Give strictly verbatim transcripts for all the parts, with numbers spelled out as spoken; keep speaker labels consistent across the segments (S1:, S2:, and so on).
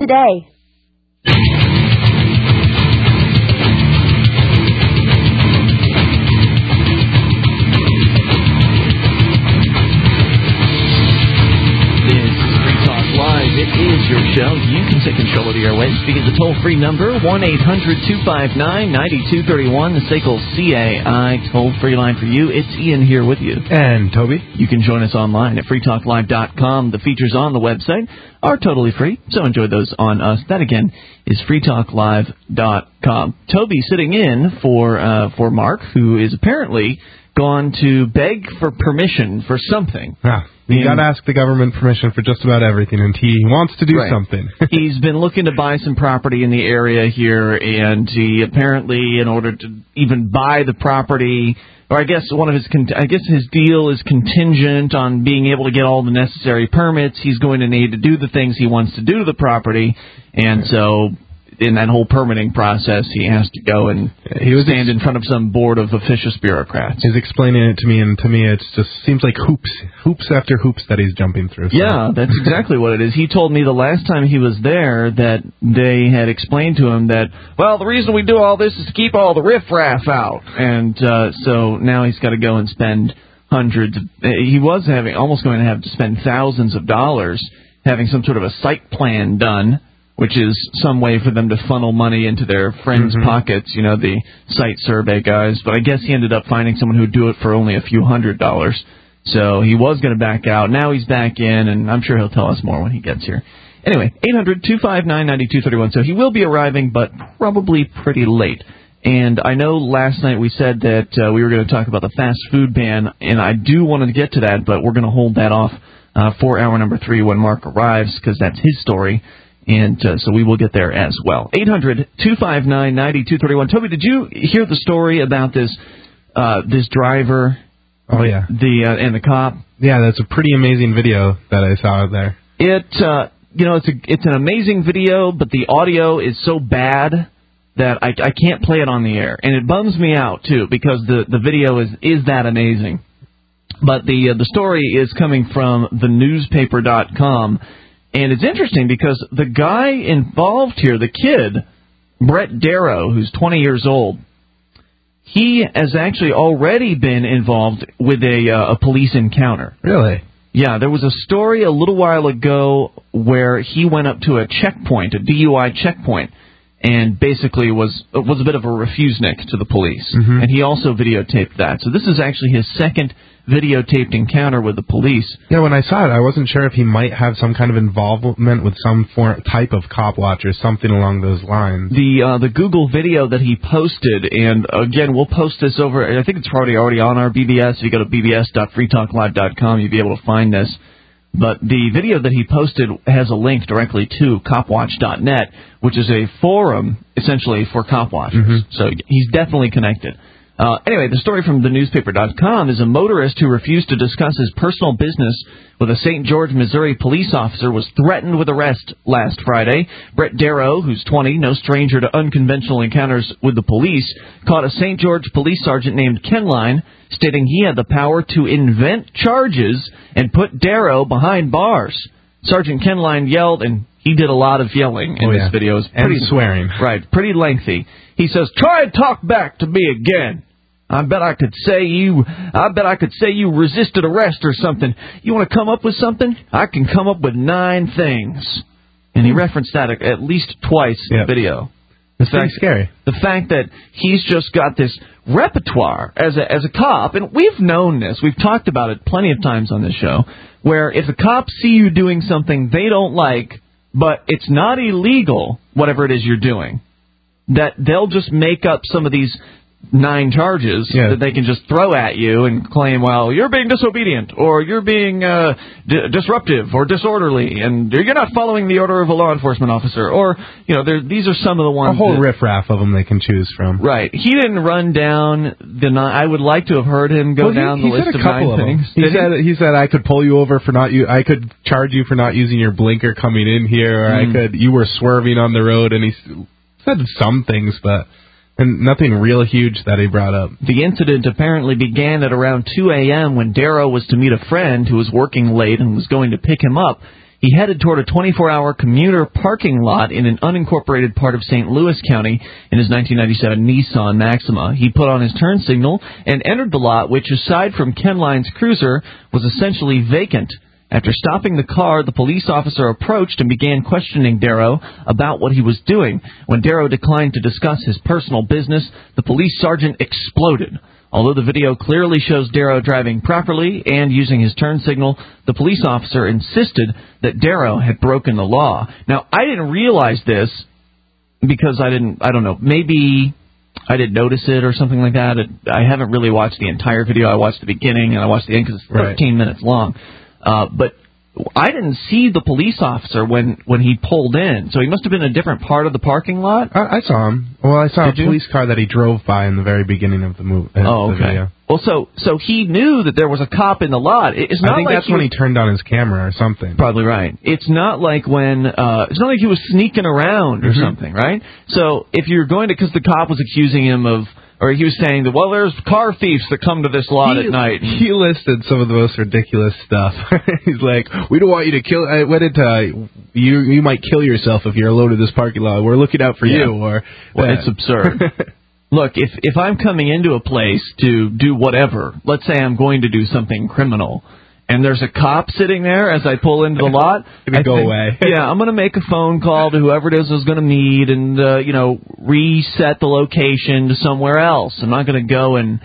S1: today.
S2: It is your show. You can take control of the airwaves. Speaking the toll-free number, one eight hundred two five nine nine two three one, the S A C L C A I toll-free line for you. It's Ian here with you.
S3: And Toby.
S2: You can join us online at free talk live dot com. The features on the website are totally free, so enjoy those on us. That, again, is free talk live dot com. Toby sitting in for uh, for Mark, who is apparently gone to beg for permission for something.
S3: Yeah. You got to ask the government permission for just about everything, and he wants to do
S2: right.
S3: something.
S2: He's been looking to buy some property in the area here, and he apparently, in order to even buy the property, or I guess one of his, I guess his deal is contingent on being able to get all the necessary permits. He's going to need to do the things he wants to do to the property, and so in that whole permitting process, he has to go and he was stand ex- in front of some board of officious bureaucrats.
S3: He's explaining it to me, and to me, it just seems like hoops, hoops after hoops that he's jumping through. So.
S2: Yeah, that's exactly what it is. He told me the last time he was there that they had explained to him that, well, the reason we do all this is to keep all the riffraff out, and uh, so now he's got to go and spend hundreds. Of, he was having almost going to have to spend thousands of dollars having some sort of a site plan done, which is some way for them to funnel money into their friends' mm-hmm. pockets, you know, the site survey guys. But I guess he ended up finding someone who would do it for only a few hundred dollars. So he was going to back out. Now he's back in, and I'm sure he'll tell us more when he gets here. Anyway, eight hundred two five nine nine two three one. So he will be arriving, but probably pretty late. And I know last night we said that uh, we were going to talk about the fast food ban, and I do want to get to that, but we're going to hold that off uh, for hour number three when Mark arrives, because that's his story. And uh, so we will get there as well. eight hundred two five nine nine two three one. Toby, did you hear the story about this uh, this driver?
S3: Oh, yeah.
S2: The uh, and the cop?
S3: Yeah, that's a pretty amazing video that I saw there.
S2: It, uh, you know, it's a it's an amazing video, but the audio is so bad that I, I can't play it on the air. And it bums me out, too, because the, the video is, is that amazing. But the uh, the story is coming from the newspaper dot com. And it's interesting because the guy involved here, the kid, Brett Darrow, who's twenty years old, he has actually already been involved with a, uh, a police encounter.
S3: Really?
S2: Yeah, there was a story a little while ago where he went up to a checkpoint, a D U I checkpoint, and basically was was a bit of a refusenik to the police. Mm-hmm. And he also videotaped that. So this is actually his second videotaped encounter with the police.
S3: Yeah, when I saw it, I wasn't sure if he might have some kind of involvement with some form, type of cop watch or something along those lines.
S2: The uh, the Google video that he posted, and again, we'll post this over, I think it's probably already on our B B S. If you go to b b s dot free talk live dot com, you'll be able to find this. But the video that he posted has a link directly to cop watch dot net, which is a forum, essentially, for cop watchers. Mm-hmm. So he's definitely connected. Uh, anyway, the story from the newspaper dot com is a motorist who refused to discuss his personal business with a Saint George, Missouri police officer was threatened with arrest last Friday. Brett Darrow, who's twenty, no stranger to unconventional encounters with the police, caught a Saint George police sergeant named Ken Line, stating he had the power to invent charges and put Darrow behind bars. Sergeant Ken Line yelled, and he did a lot of yelling in
S3: oh,
S2: this
S3: yeah.
S2: video. It's pretty,
S3: and swearing.
S2: Right, pretty lengthy. He says, "Try and talk back to me again. I bet I could say you, I bet I could say you resisted arrest or something. You want to come up with something? I can come up with nine things." And he referenced that at least twice in
S3: yep.
S2: the video.
S3: It's very scary.
S2: The fact that he's just got this repertoire as a as a cop, and we've known this, we've talked about it plenty of times on this show, where if the cops see you doing something they don't like, but it's not illegal, whatever it is you're doing, that they'll just make up some of these nine charges yeah. that they can just throw at you and claim, well, you're being disobedient, or you're being uh, d- disruptive or disorderly, and you're not following the order of a law enforcement officer, or, you know, these are some of the ones.
S3: A whole
S2: that,
S3: riffraff of them they can choose from.
S2: Right. He didn't run down the nine. I would like to have heard him go
S3: well, he,
S2: down
S3: he
S2: the list
S3: said a
S2: of
S3: couple
S2: nine
S3: of
S2: things.
S3: He
S2: Did
S3: said he? he said I could pull you over for not you. I could charge you for not using your blinker coming in here, or mm. I could you were swerving on the road, and he said some things, but. And nothing real huge that he brought up.
S2: The incident apparently began at around two a.m. when Darrow was to meet a friend who was working late and was going to pick him up. He headed toward a twenty-four hour commuter parking lot in an unincorporated part of Saint Louis County in his nineteen ninety-seven Nissan Maxima. He put on his turn signal and entered the lot, which, aside from Ken Line's cruiser, was essentially vacant. After stopping the car, the police officer approached and began questioning Darrow about what he was doing. When Darrow declined to discuss his personal business, the police sergeant exploded. Although the video clearly shows Darrow driving properly and using his turn signal, the police officer insisted that Darrow had broken the law. Now, I didn't realize this because I didn't, I don't know, maybe I didn't notice it or something like that. It, I haven't really watched the entire video. I watched the beginning and I watched the end because it's thirteen right. minutes long. Uh, but I didn't see the police officer when, when he pulled in, so he must have been in a different part of the parking lot.
S3: I, I saw him. Well, I saw
S2: Did
S3: a
S2: you?
S3: police car that he drove by in the very beginning of the movie. Uh,
S2: oh,
S3: the
S2: okay.
S3: Video.
S2: Well, so so he knew that there was a cop in the lot. It's not
S3: I think
S2: like
S3: that's
S2: he
S3: when
S2: was,
S3: he turned on his camera or something.
S2: Probably right. It's not like when uh, it's not like he was sneaking around or mm-hmm. something, right? So if you're going to, because the cop was accusing him of. Or he was saying that, well, there's car thieves that come to this lot
S3: he,
S2: at night.
S3: He listed some of the most ridiculous stuff. He's like, we don't want you to kill... I went into... You you might kill yourself if you're alone in this parking lot. We're looking out for
S2: yeah.
S3: you. Or
S2: Well, it's absurd. Look, if, if I'm coming into a place to do whatever, let's say I'm going to do something criminal, and there's a cop sitting there as I pull into the lot,
S3: I go
S2: think,
S3: away.
S2: yeah, I'm going to make a phone call to whoever it is I was going to meet and, uh, you know, reset the location to somewhere else. I'm not going to go and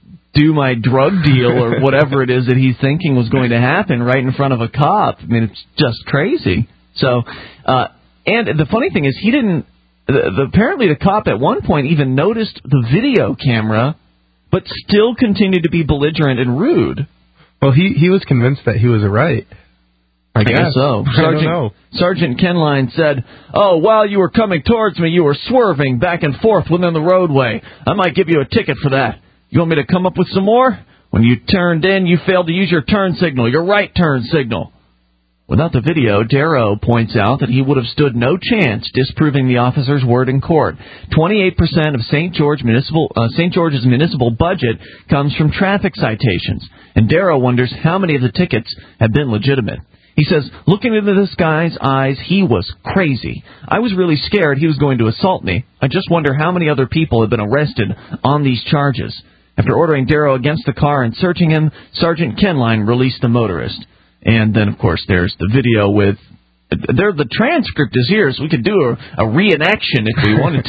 S2: do my drug deal or whatever it is that he's thinking was going to happen right in front of a cop. I mean, it's just crazy. So, uh, and the funny thing is he didn't, the, the, apparently the cop at one point even noticed the video camera, but still continued to be belligerent and rude.
S3: Well, he, he was convinced that he was right. I,
S2: I
S3: guess.
S2: guess so.
S3: I
S2: Sergeant,
S3: don't know.
S2: Sergeant Kenline said, oh, while you were coming towards me, you were swerving back and forth within the roadway. I might give you a ticket for that. You want me to come up with some more? When you turned in, you failed to use your turn signal, your right turn signal. Without the video, Darrow points out that he would have stood no chance disproving the officer's word in court. twenty-eight percent of Saint George municipal, uh, Saint George's municipal budget comes from traffic citations, and Darrow wonders how many of the tickets have been legitimate. He says, looking into this guy's eyes, he was crazy. I was really scared he was going to assault me. I just wonder how many other people have been arrested on these charges. After ordering Darrow against the car and searching him, Sergeant Kenline released the motorist. And then, of course, there's the video with... There, the transcript is here, so we could do a, a reenaction if we wanted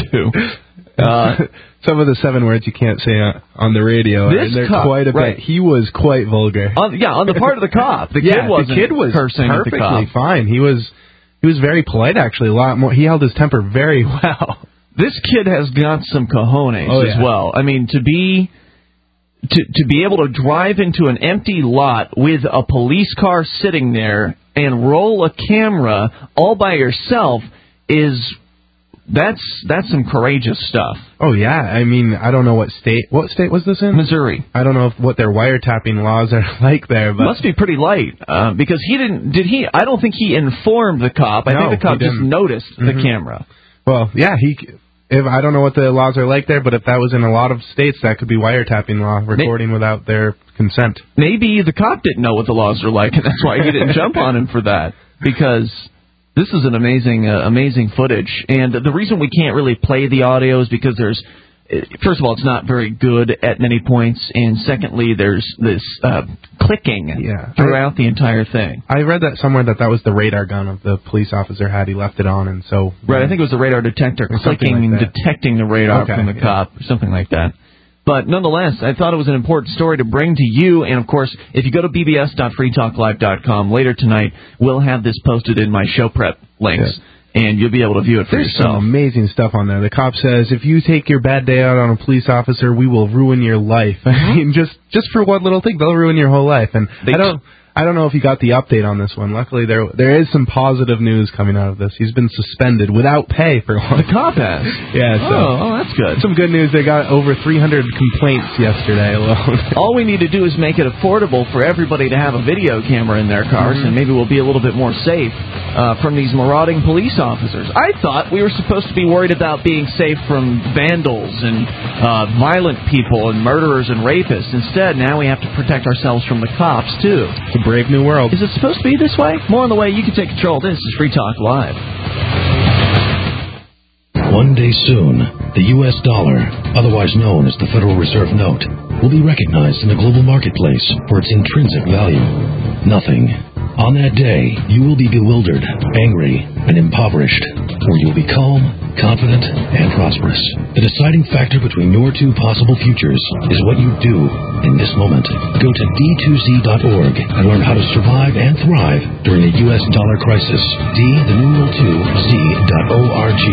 S2: to. Uh,
S3: Some of the seven words you can't say on the radio.
S2: This
S3: and they're
S2: cop,
S3: quite a
S2: right.
S3: bit. He was quite vulgar.
S2: On, yeah, on the part of the cop. The
S3: yeah,
S2: kid wasn't
S3: the kid was
S2: cursing at the
S3: perfectly
S2: cop.
S3: fine. He was he was very polite, actually. A lot more. He held his temper very well.
S2: This kid has got some cojones
S3: oh,
S2: as
S3: yeah.
S2: well. I mean, to be... To to be able to drive into an empty lot with a police car sitting there and roll a camera all by yourself is that's that's some courageous stuff.
S3: Oh yeah, I mean I don't know what state what state was this in?
S2: Missouri.
S3: I don't know if, what their wiretapping laws are like there, but
S2: must be pretty light uh, because he didn't. Did he? I don't think he informed the cop. I
S3: no,
S2: think the cop just noticed mm-hmm. the camera.
S3: Well, yeah, he. If I don't know what the laws are like there, but if that was in a lot of states, that could be wiretapping law, recording Maybe, without their consent.
S2: Maybe the cop didn't know what the laws are like, and that's why he didn't jump on him for that. Because this is an amazing, uh, amazing footage, and the reason we can't really play the audio is because there's, first of all, it's not very good at many points, and secondly, there's this uh, clicking
S3: yeah.
S2: throughout
S3: I,
S2: the entire thing.
S3: I read that somewhere that that was the radar gun of the police officer had. He left it on, and so...
S2: Right, I think it was the radar detector clicking
S3: like
S2: and detecting the radar
S3: okay,
S2: from the
S3: yeah.
S2: cop, or something like that. But nonetheless, I thought it was an important story to bring to you, and of course, if you go to b b s dot free talk live dot com later tonight, we'll have this posted in my show prep links. Yeah. And you'll be able to view it for
S3: There's
S2: yourself.
S3: Some amazing stuff on there. The cop says, if you take your bad day out on a police officer, we will ruin your life. Mm-hmm. I mean, just just for one little thing, they'll ruin your whole life. And they I don't... I don't know if you got the update on this one. Luckily, there there is some positive news coming out of this. He's been suspended without pay for one.
S2: The cop has?
S3: Yeah. So
S2: oh, oh, that's good.
S3: Some good news. They got over three hundred complaints yesterday alone.
S2: All we need to do is make it affordable for everybody to have a video camera in their cars, mm-hmm. and maybe we'll be a little bit more safe uh, from these marauding police officers. I thought we were supposed to be worried about being safe from vandals and uh, violent people and murderers and rapists. Instead, now we have to protect ourselves from the cops, too.
S3: It's a brave new world.
S2: Is it supposed to be this way? More on the way. You can take control. This is Free Talk Live.
S1: One day soon, the U S dollar, otherwise known as the Federal Reserve Note, will be recognized in the global marketplace for its intrinsic value. Nothing. On that day, you will be bewildered, angry, and impoverished, or you will be calm, confident, and prosperous. The deciding factor between your two possible futures is what you do in this moment. Go to D two Z dot org and learn how to survive and thrive during a U S dollar crisis. D, the numeral two, Z dot O R G.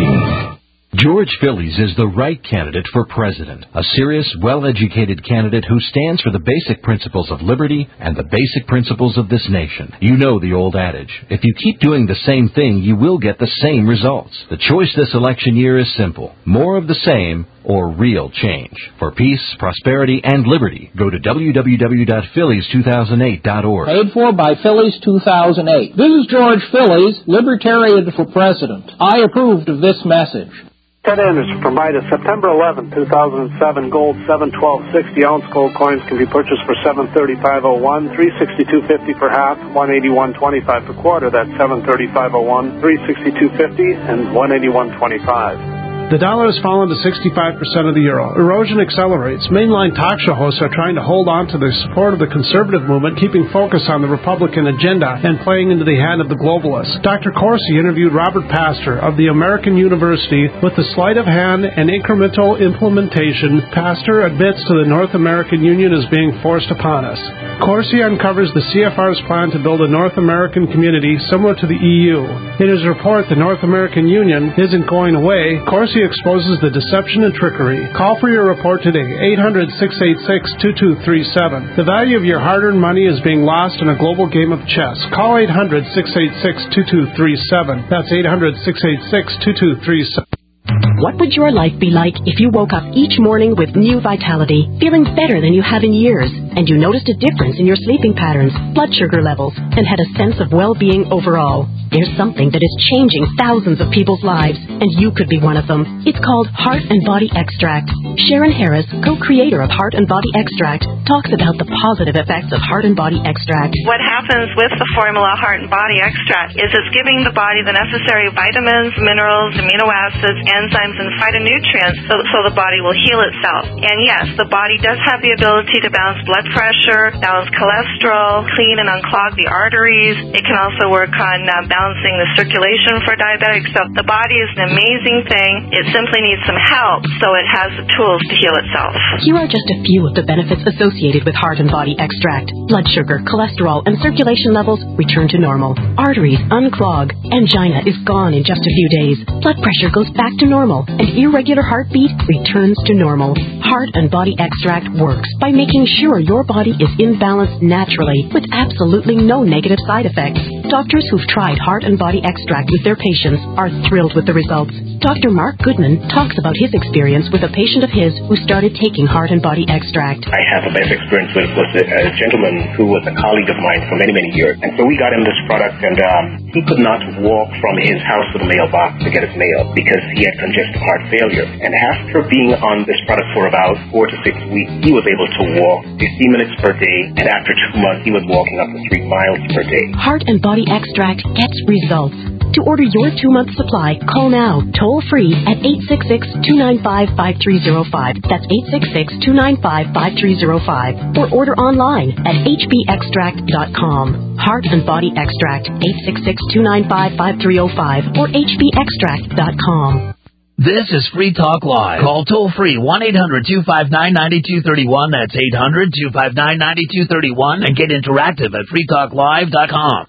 S4: George Phillies is the right candidate for president, a serious, well-educated candidate who stands for the basic principles of liberty and the basic principles of this nation. You know the old adage, if you keep doing the same thing, you will get the same results. The choice this election year is simple: more of the same or real change. For peace, prosperity, and liberty, go to w w w dot phillies two thousand eight dot org.
S5: Paid for by Phillies two thousand eight. This is George Phillies, Libertarian for President. I approved of this message.
S6: Ted Anderson from Midas. September eleventh, two thousand seven, gold seven twelve sixty ounce gold coins can be purchased for seven thirty-five oh one, three sixty-two fifty per half, one eighty-one twenty-five per quarter. That's seven thirty-five oh one, three sixty-two fifty, and one eighty-one twenty-five.
S7: The dollar has fallen to sixty-five percent of the euro. Erosion accelerates. Mainline talk show hosts are trying to hold on to the support of the conservative movement, keeping focus on the Republican agenda and playing into the hand of the globalists. Doctor Corsi interviewed Robert Pastor of the American University. With the sleight of hand and incremental implementation, Pastor admits to the North American Union is being forced upon us. Corsi uncovers the C F R's plan to build a North American community similar to the E U. In his report, The North American Union Isn't Going Away, Corsi exposes the deception and trickery. Call for your report today, eight hundred, six eight six, two two three seven. The value of your hard-earned money is being lost in a global game of chess. Call eight hundred, six eight six, two two three seven. That's eight hundred, six eight six, two two three seven.
S8: What would your life be like if you woke up each morning with new vitality, feeling better than you have in years, and you noticed a difference in your sleeping patterns, blood sugar levels, and had a sense of well-being overall? There's something that is changing thousands of people's lives, and you could be one of them. It's called Heart and Body Extract. Sharon Harris, co-creator of Heart and Body Extract, talks about the positive effects of Heart and Body Extract.
S9: What happens with the formula Heart and Body Extract is it's giving the body the necessary vitamins, minerals, amino acids, enzymes, and phytonutrients so, so the body will heal itself. And yes, the body does have the ability to balance blood pressure, balance cholesterol, clean and unclog the arteries. It can also work on uh, balancing the circulation for diabetics. So the body is an amazing thing. It simply needs some help so it has the tools to heal itself.
S8: Here are just a few of the benefits associated with Heart and Body Extract. Blood sugar, cholesterol, and circulation levels return to normal. Arteries unclog. Angina is gone in just a few days. Blood pressure goes back to normal, and irregular heartbeat returns to normal. Heart and Body Extract works by making sure your body is in balance naturally with absolutely no negative side effects. Doctors who've tried Heart and Body Extract with their patients are thrilled with the results. Doctor Mark Goodman talks about his experience with a patient of his who started taking Heart and Body Extract.
S10: I have a best experience with was a, a gentleman who was a colleague of mine for many, many years. And so we got him this product, and um, he could not walk from his house to the mailbox to get his mail because he had congestive heart failure. And after being on this product for about four to six weeks, he was able to walk fifteen minutes per day, and after two months, he was walking up to three miles per day.
S8: Heart and Body Extract gets results. To order your two-month supply, call now, toll-free at eight six six, two nine five, five three zero five. That's eight six six, two nine five, five three zero five. Or order online at h b extract dot com. Heart and Body Extract, eight six six, two nine five, five three zero five or h b extract dot com.
S11: This is Free Talk Live. Call toll-free one eight hundred, two five nine, nine two three one. That's eight hundred, two five nine, nine two three one. And get interactive at free talk live dot com.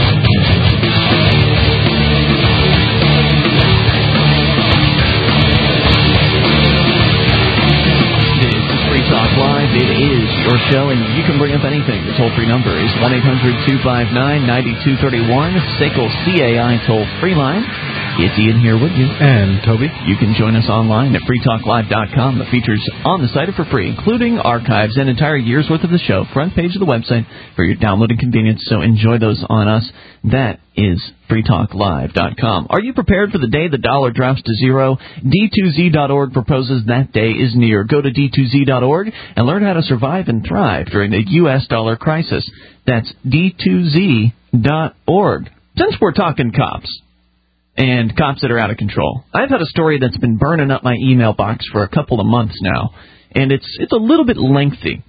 S2: Live. It is your show, and you can bring up anything. The toll-free number is one eight hundred, two five nine, nine two three one, S A C L C A I toll-free line. It's Ian here with you.
S3: And Toby.
S2: You can join us online at free talk live dot com. The features on the site are for free, including archives and entire year's worth of the show. Front page of the website for your downloading convenience, so enjoy those on us. That is free talk live dot com. Are you prepared for the day the dollar drops to zero? D two Z dot org proposes that day is near. Go to D two Z dot org and learn how to survive and thrive during the U S dollar crisis. That's D two Z dot org. Since we're talking cops, and cops that are out of control, I've had a story that's been burning up my email box for a couple of months now, and it's it's a little bit lengthy.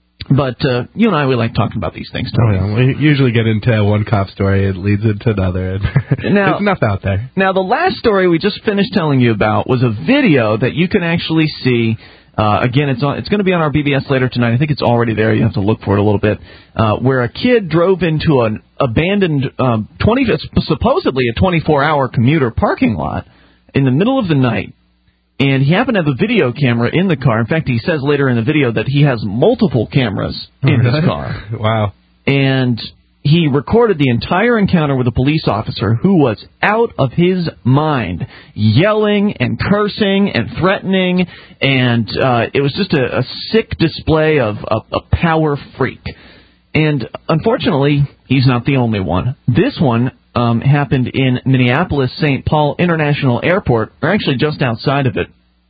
S2: But uh, you and I, we like talking about these things, Tony.
S3: Oh, yeah. We usually get into one cop story, it leads into another.
S2: Now,
S3: there's enough out there.
S2: Now, the last story we just finished telling you about was a video that you can actually see. Uh, again, it's on, it's going to be on our B B S later tonight. I think it's already there. You have to look for it a little bit. Uh, where a kid drove into an abandoned, um, twenty supposedly a twenty-four hour commuter parking lot in the middle of the night. And he happened to have a video camera in the car. In fact, he says later in the video that he has multiple cameras in
S3: really?
S2: his car.
S3: Wow.
S2: And he recorded the entire encounter with a police officer who was out of his mind, yelling and cursing and threatening, and uh, it was just a, a sick display of a, a power freak. And unfortunately, he's not the only one. This one um, happened in Minneapolis Saint Paul International Airport, or actually just outside of it.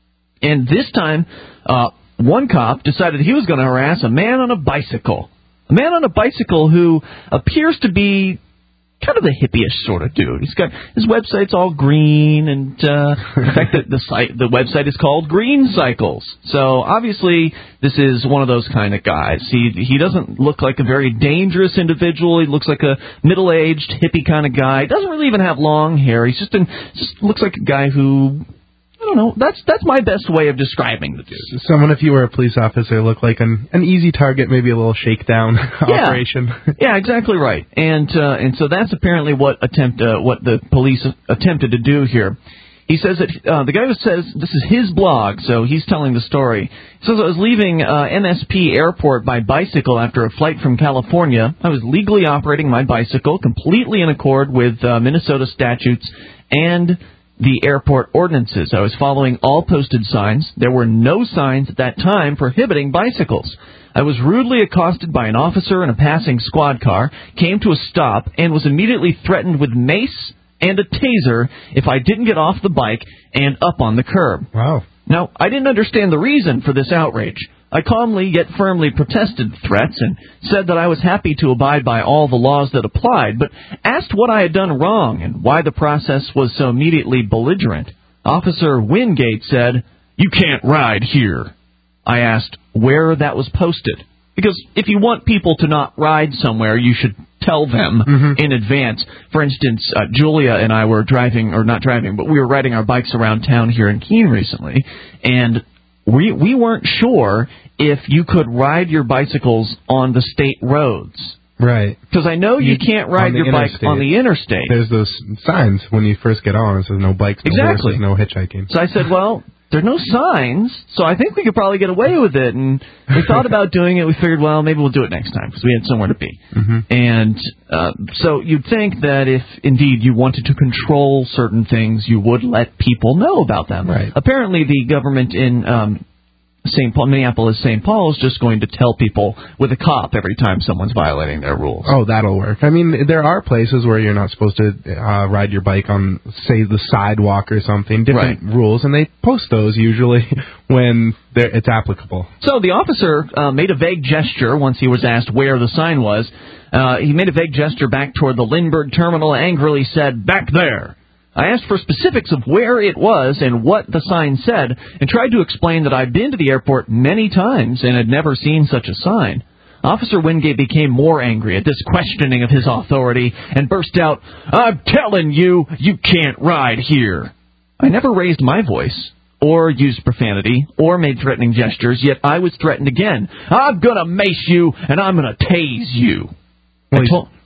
S2: And this time, uh, one cop decided he was going to harass a man on a bicycle. A man on a bicycle who appears to be kind of the hippie-ish sort of dude. He's got his website's all green, and uh, in fact, the, the site, the website is called Green Cycles. So obviously, this is one of those kind of guys. He he doesn't look like a very dangerous individual. He looks like a middle-aged hippie kind of guy. He doesn't really even have long hair. He's just an, just looks like a guy who, I don't know. That's that's my best way of describing the dude.
S3: Someone, if you were a police officer, looked like an an easy target, maybe a little shakedown
S2: yeah.
S3: operation.
S2: Yeah, exactly right. And uh, and so that's apparently what attempt uh, what the police attempted to do here. He says that uh, the guy who says this is his blog, so he's telling the story. He says I was leaving uh, M S P Airport by bicycle after a flight from California. I was legally operating my bicycle completely in accord with uh, Minnesota statutes and the airport ordinances. I was following all posted signs. There were no signs at that time prohibiting bicycles. I was rudely accosted by an officer in a passing squad car, came to a stop, and was immediately threatened with mace and a taser if I didn't get off the bike and up on the curb.
S3: Wow.
S2: Now, I didn't understand the reason for this outrage. I calmly yet firmly protested the threats and said that I was happy to abide by all the laws that applied, but asked what I had done wrong and why the process was so immediately belligerent. Officer Wingate said, "You can't ride here." I asked where that was posted, because if you want people to not ride somewhere, you should tell them mm-hmm. in advance. For instance, uh, Julia and I were driving, or not driving, but we were riding our bikes around town here in Keene recently, and we we weren't sure if you could ride your bicycles on the state roads.
S3: Right.
S2: Because I know you, you can't ride your bike on the interstate.
S3: There's those signs when you first get on. It says no bikes, no
S2: exactly.
S3: horses, no hitchhiking.
S2: So I said, well, there are no signs, so I think we could probably get away with it. And we thought about doing it. We figured, well, maybe we'll do it next time because we had somewhere to be.
S3: Mm-hmm.
S2: And uh, so you'd think that if, indeed, you wanted to control certain things, you would let people know about them.
S3: Right.
S2: Apparently, the government in um, Saint Paul, Minneapolis, Saint Paul is just going to tell people with a cop every time someone's violating their rules.
S3: Oh, that'll work. I mean, there are places where you're not supposed to uh, ride your bike on, say, the sidewalk or something, different
S2: right.
S3: rules, and they post those usually when it's applicable.
S2: So the officer uh, made a vague gesture once he was asked where the sign was. Uh, he made a vague gesture back toward the Lindbergh terminal, angrily said, "Back there." I asked for specifics of where it was and what the sign said, and tried to explain that I'd been to the airport many times and had never seen such a sign. Officer Wingate became more angry at this questioning of his authority and burst out, "I'm telling you, you can't ride here." I never raised my voice, or used profanity, or made threatening gestures, yet I was threatened again. "I'm going to mace you, and I'm going to tase you."
S3: Well,
S2: I told...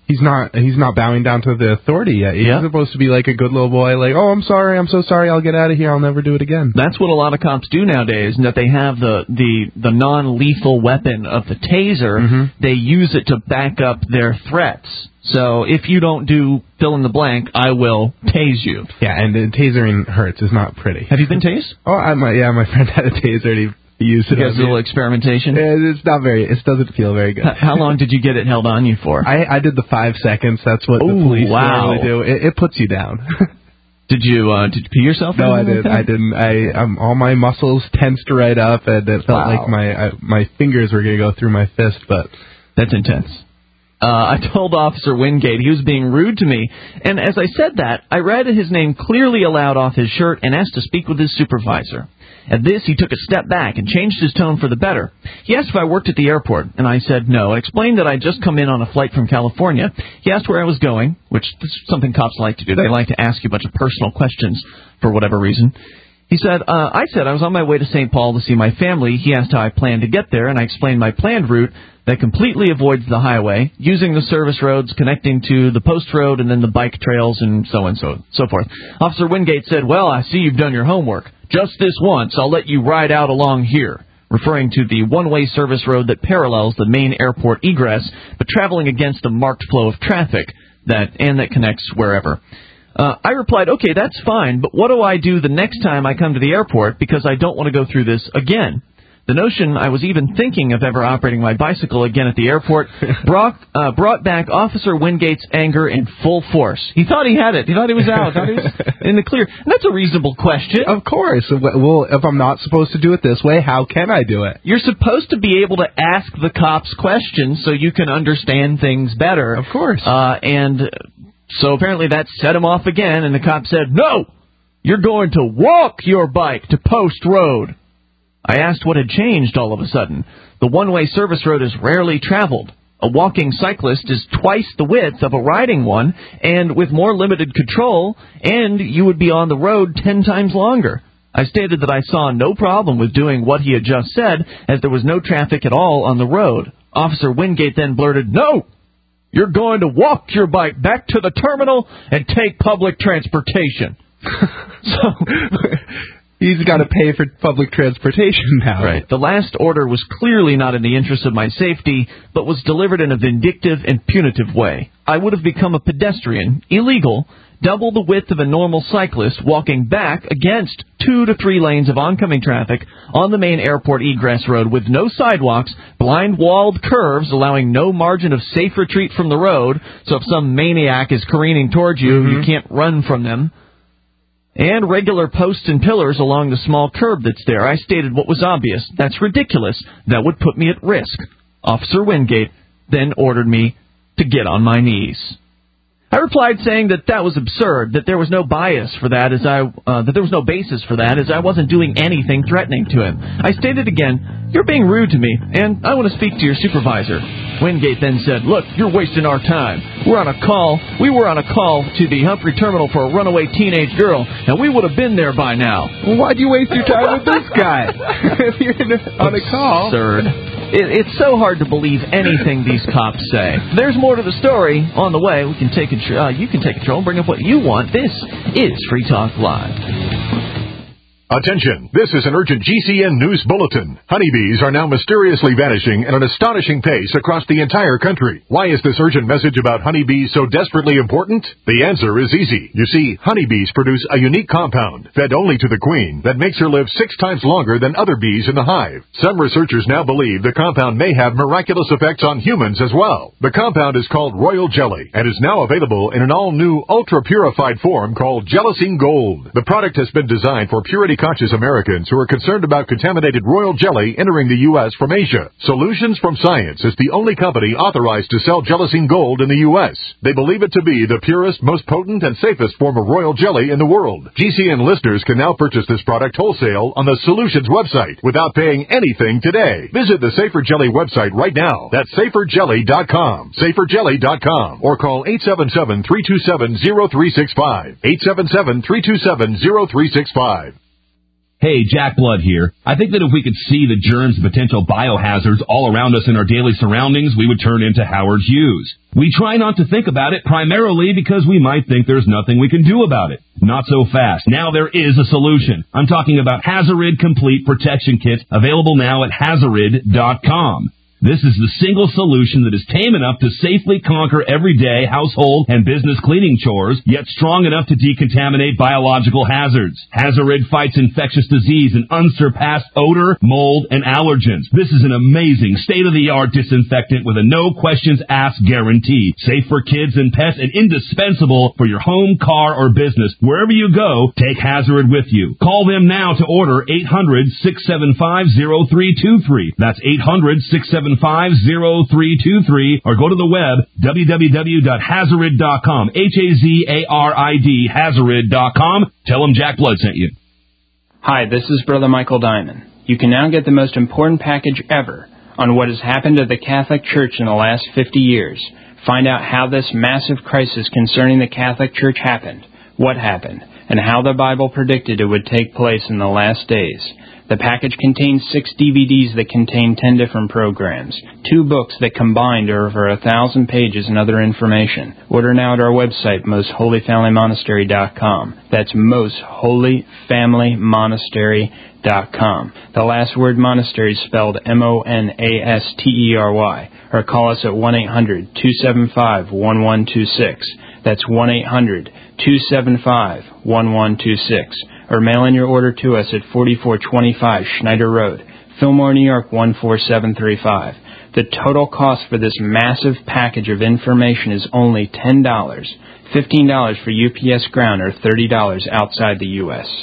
S3: he's not he's not bowing down to the authority yet. He's
S2: yeah.
S3: supposed to be like a good little boy, like, oh, I'm sorry, I'm so sorry, I'll get out of here, I'll never do it again.
S2: That's what a lot of cops do nowadays, and that they have the, the, the non-lethal weapon of the taser. Mm-hmm. They use it to back up their threats. So if you don't do fill in the blank, I will tase you.
S3: Yeah, and uh, tasering hurts. It's not pretty.
S2: Have you been tased?
S3: Oh, I, my, yeah, my friend had a taser, and he... Use it.
S2: You guys a little experimentation?
S3: It's not very. It doesn't feel very good.
S2: How long did you get it held on you for?
S3: I, I did the five seconds. That's what
S2: Ooh,
S3: the police
S2: wow.
S3: normally do. It, it puts you down.
S2: Did you uh, did you pee yourself?
S3: No, I did. I didn't. I um, all my muscles tensed right up, and it felt
S2: wow.
S3: like my I, my fingers were going to go through my fist. But
S2: that's intense. Uh, I told Officer Wingate he was being rude to me, and as I said that, I read his name clearly aloud off his shirt and asked to speak with his supervisor. At this, he took a step back and changed his tone for the better. He asked if I worked at the airport, and I said no. I explained that I'd just come in on a flight from California. He asked where I was going, which is something cops like to do. They like to ask you a bunch of personal questions for whatever reason. He said, uh, I said I was on my way to Saint Paul to see my family. He asked how I planned to get there, and I explained my planned route that completely avoids the highway, using the service roads connecting to the post road and then the bike trails and so on and so, so forth. Officer Wingate said, well, I see you've done your homework. Just this once, I'll let you ride out along here, referring to the one-way service road that parallels the main airport egress, but traveling against a marked flow of traffic that and that connects wherever. Uh, I replied, okay, that's fine, but what do I do the next time I come to the airport because I don't want to go through this again? The notion I was even thinking of ever operating my bicycle again at the airport brought, uh, brought back Officer Wingate's anger in full force. He thought he had it. He thought he was out. Thought he was in the clear. And that's a reasonable question.
S3: Of course. Well, if I'm not supposed to do it this way, how can I do it?
S2: You're supposed to be able to ask the cops questions so you can understand things better.
S3: Of course.
S2: Uh, and so apparently that set him off again, and the cop said, no, you're going to walk your bike to Post Road. I asked what had changed all of a sudden. The one-way service road is rarely traveled. A walking cyclist is twice the width of a riding one, and with more limited control, and you would be on the road ten times longer. I stated that I saw no problem with doing what he had just said, as there was no traffic at all on the road. Officer Wingate then blurted, no! You're going to walk your bike back to the terminal and take public transportation. So...
S3: He's got to pay for public transportation now.
S2: Right. The last order was clearly not in the interest of my safety, but was delivered in a vindictive and punitive way. I would have become a pedestrian, illegal, double the width of a normal cyclist, walking back against two to three lanes of oncoming traffic on the main airport egress road with no sidewalks, blind-walled curves allowing no margin of safe retreat from the road, so if some maniac is careening towards you, mm-hmm. you can't run from them. And regular posts and pillars along the small curb that's there. I stated what was obvious. That's ridiculous. That would put me at risk. Officer Wingate then ordered me to get on my knees. I replied saying that that was absurd, that there was no bias for that, as I uh, that there was no basis for that, as I wasn't doing anything threatening to him. I stated again, you're being rude to me, and I want to speak to your supervisor. Wingate then said, look, you're wasting our time. We're on a call. We were on a call to the Humphrey Terminal for a runaway teenage girl, and we would have been there by now.
S3: Well, why'd you waste your time with this guy? If you're on a call.
S2: Absurd. It, it's so hard to believe anything these cops say. There's more to the story on the way. We can take control. Uh, you can take control and bring up what you want. This is Free Talk Live.
S12: Attention, this is an urgent G C N News Bulletin. Honeybees are now mysteriously vanishing at an astonishing pace across the entire country. Why is this urgent message about honeybees so desperately important? The answer is easy. You see, honeybees produce a unique compound, fed only to the queen, that makes her live six times longer than other bees in the hive. Some researchers now believe the compound may have miraculous effects on humans as well. The compound is called Royal Jelly and is now available in an all-new, ultra-purified form called Gelocine Gold. The product has been designed for purity conscious Americans who are concerned about contaminated royal jelly entering the U S from Asia. Solutions from Science is the only company authorized to sell Gelocine Gold in the U S. They believe it to be the purest, most potent, and safest form of royal jelly in the world. G C N listeners can now purchase this product wholesale on the Solutions website without paying anything today. Visit the Safer Jelly website right now. That's safer jelly dot com. safer jelly dot com. Or call eight seven seven, three two seven, zero three six five. eight seven seven, three two seven, zero three six five.
S13: Hey, Jack Blood here. I think that if we could see the germs and potential biohazards all around us in our daily surroundings, we would turn into Howard Hughes. We try not to think about it primarily because we might think there's nothing we can do about it. Not so fast. Now there is a solution. I'm talking about Hazarid Complete Protection Kit, available now at Hazarid dot com. This is the single solution that is tame enough to safely conquer everyday household and business cleaning chores, yet strong enough to decontaminate biological hazards. Hazarid fights infectious disease and unsurpassed odor, mold, and allergens. This is an amazing state-of-the-art disinfectant with a no-questions-asked guarantee. Safe for kids and pets and indispensable for your home, car, or business. Wherever you go, take Hazarid with you. Call them now to order eight hundred, six seven five, zero three two three. That's eight hundred, six seven five, zero three two three, or go to the web, w w w dot hazarid dot com, H A Z A R I D, hazarid dot com. Tell them Jack Blood sent you.
S14: Hi, this is Brother Michael Diamond. You can now get the most important package ever on what has happened to the Catholic Church in the last fifty years. Find out how this massive crisis concerning the Catholic Church happened, what happened, and how the Bible predicted it would take place in the last days. The package contains six D V Ds that contain ten different programs, two books that combined are over a thousand pages and other information. Order now at our website, most holy family monastery dot com. That's most holy family monastery dot com. The last word monastery is spelled M O N A S T E R Y. Or call us at one eight hundred, two seven five, one one two six. That's one eight hundred, two seven five, one one two six. Or mail in your order to us at forty-four twenty-five Schneider Road, Fillmore, New York one four seven three five. The total cost for this massive package of information is only ten dollars, fifteen dollars for U P S ground, or thirty dollars outside the U S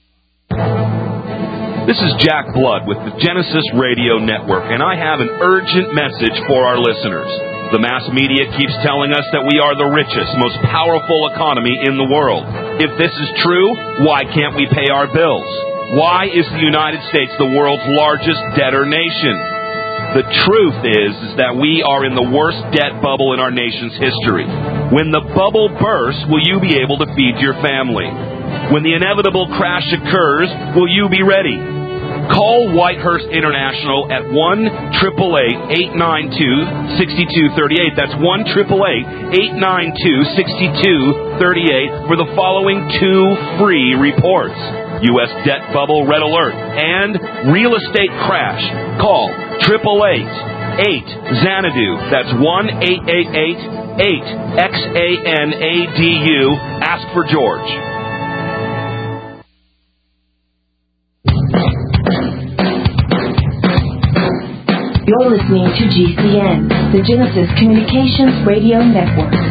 S15: This is Jack Blood with the Genesis Radio Network, and I have an urgent message for our listeners. The mass media keeps telling us that we are the richest, most powerful economy in the world. If this is true, why can't we pay our bills? Why is the United States the world's largest debtor nation? The truth is, is that we are in the worst debt bubble in our nation's history. When the bubble bursts, will you be able to feed your family? When the inevitable crash occurs, will you be ready? Call Whitehurst International at one eight eight eight, eight nine two, six two three eight. That's one eight eight eight, eight nine two, six two three eight for the following two free reports: U S debt bubble red alert and real estate crash. Call eight eight eight, eight Xanadu. That's one eight eight eight, eight X A N A D U. Ask for George.
S16: You're listening to G C N, the Genesis Communications Radio Network.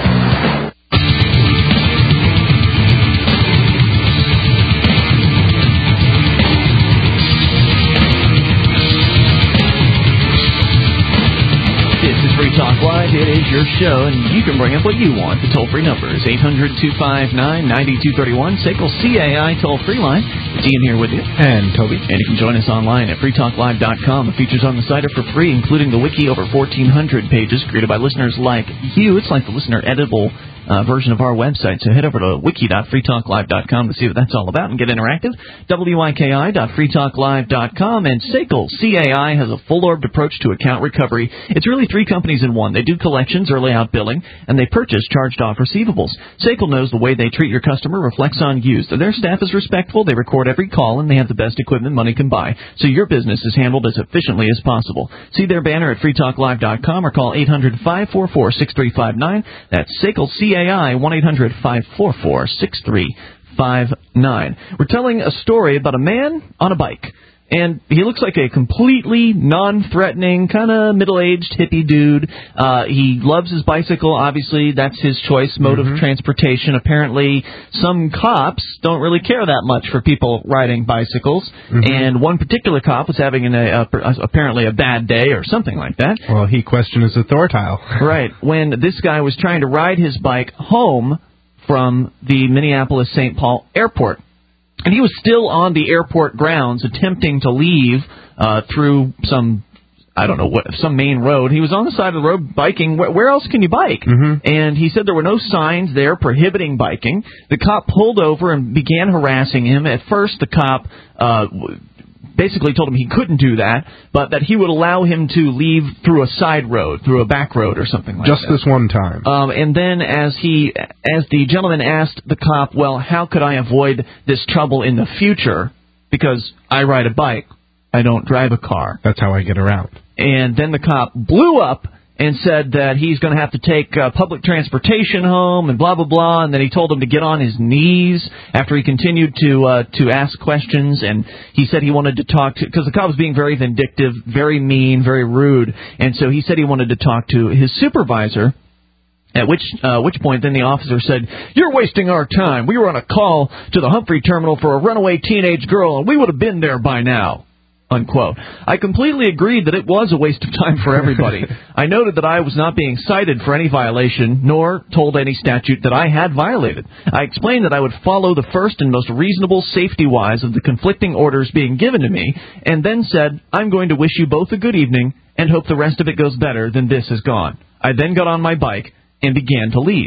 S2: Talk Live, it is your show, and you can bring up what you want. The toll-free number is eight hundred, two five nine, nine two three one, S A C L C A I toll-free line. It's Ian here with you.
S3: And Toby.
S2: And you can join us online at free talk live dot com. The features on the site are for free, including the wiki, over fourteen hundred pages created by listeners like you. It's like the listener-editable Uh, version of our website. So head over to wiki dot free talk live dot com to see what that's all about and get interactive. wiki dot free talk live dot com. And S A C L C A I has a full-orbed approach to account recovery. It's really three companies in one. They do collections, early out billing, and they purchase charged-off receivables. S A C L knows the way they treat your customer reflects on you. So their staff is respectful, they record every call, and they have the best equipment money can buy. So your business is handled as efficiently as possible. See their banner at free talk live dot com or call eight hundred, five four four, six three five nine. That's S A C L C A I, one eight hundred, five four four, six three five nine. We're telling a story about a man on a bike. And he looks like a completely non-threatening, kind of middle-aged hippie dude. Uh, he loves his bicycle, obviously. That's his choice mode mm-hmm. of transportation. Apparently, some cops don't really care that much for people riding bicycles. Mm-hmm. And one particular cop was having an, a, a, apparently a bad day or something like that.
S3: Well, he questioned his authority.
S2: Right. When this guy was trying to ride his bike home from the Minneapolis-Saint Paul airport. And he was still on the airport grounds attempting to leave uh, through some I don't know what, some main road. He was on the side of the road biking. Where, where else can you bike?
S3: Mm-hmm.
S2: And he said there were no signs there prohibiting biking. The cop pulled over and began harassing him. At first, the cop uh, basically told him he couldn't do that, but that he would allow him to leave through a side road, through a back road or something like
S3: Just
S2: that.
S3: Just this one time.
S2: Um, and then as he, as the gentleman asked the cop, well, how could I avoid this trouble in the future? Because I ride a bike. I don't drive a car.
S3: That's how I get around.
S2: And then the cop blew up and said that he's going to have to take uh, public transportation home and blah, blah, blah. And then he told him to get on his knees after he continued to uh, to ask questions. And he said he wanted to talk to, because the cop was being very vindictive, very mean, very rude. And so he said he wanted to talk to his supervisor. At which uh, which point, then the officer said, "You're wasting our time. We were on a call to the Humphrey terminal for a runaway teenage girl, and we would have been there by now." Unquote. I completely agreed that it was a waste of time for everybody. I noted that I was not being cited for any violation, nor told any statute that I had violated. I explained that I would follow the first and most reasonable safety-wise of the conflicting orders being given to me, and then said, "I'm going to wish you both a good evening, and hope the rest of it goes better than this has gone." I then got on my bike and began to leave.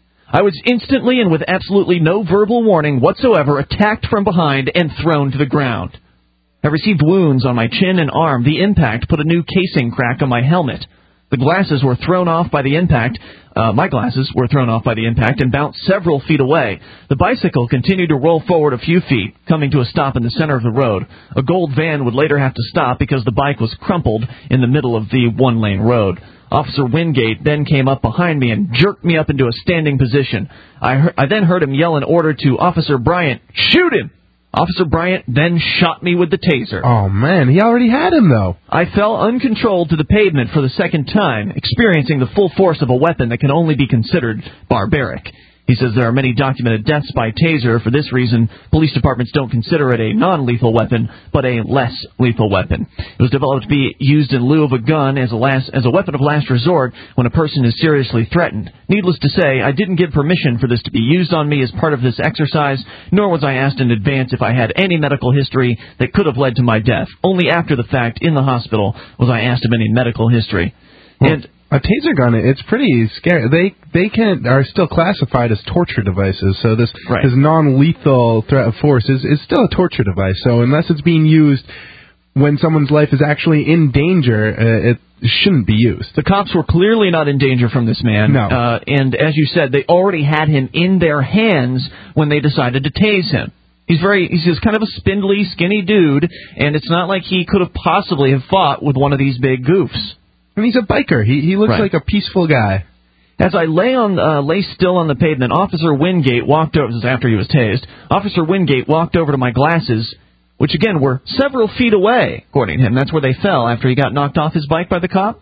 S2: I was instantly and with absolutely no verbal warning whatsoever attacked from behind and thrown to the ground. I received wounds on my chin and arm. The impact put a new casing crack on my helmet. The glasses were thrown off by the impact. Uh, my glasses were thrown off by the impact and bounced several feet away. The bicycle continued to roll forward a few feet, coming to a stop in the center of the road. A gold van would later have to stop because the bike was crumpled in the middle of the one-lane road. Officer Wingate then came up behind me and jerked me up into a standing position. I, he- I then heard him yell an order to Officer Bryant, "Shoot him!" Officer Bryant then shot me with the taser.
S3: Oh, man, he already had him, though.
S2: I fell uncontrolled to the pavement for the second time, experiencing the full force of a weapon that can only be considered barbaric. He says there are many documented deaths by taser. For this reason, police departments don't consider it a non-lethal weapon, but a less lethal weapon. It was developed to be used in lieu of a gun as a last, as a weapon of last resort when a person is seriously threatened. Needless to say, I didn't give permission for this to be used on me as part of this exercise, nor was I asked in advance if I had any medical history that could have led to my death. Only after the fact, in the hospital, was I asked of any medical history.
S3: Well,
S2: and
S3: a taser gun, it's pretty scary. They they can are still classified as torture devices, so this,
S2: right.
S3: this non-lethal threat of force is, is still a torture device. So unless it's being used when someone's life is actually in danger, uh, it shouldn't be used.
S2: The cops were clearly not in danger from this man.
S3: No.
S2: Uh, and as you said, they already had him in their hands when they decided to tase him. He's very, he's just kind of a spindly, skinny dude, and it's not like he could have possibly have fought with one of these big goofs.
S3: And he's a biker. He he looks
S2: right.
S3: like a peaceful guy.
S2: As I lay on uh, lay still on the pavement, Officer Wingate walked over. This is after he was tased. Officer Wingate walked over to my glasses, which again were several feet away, according to him. That's where they fell after he got knocked off his bike by the cop.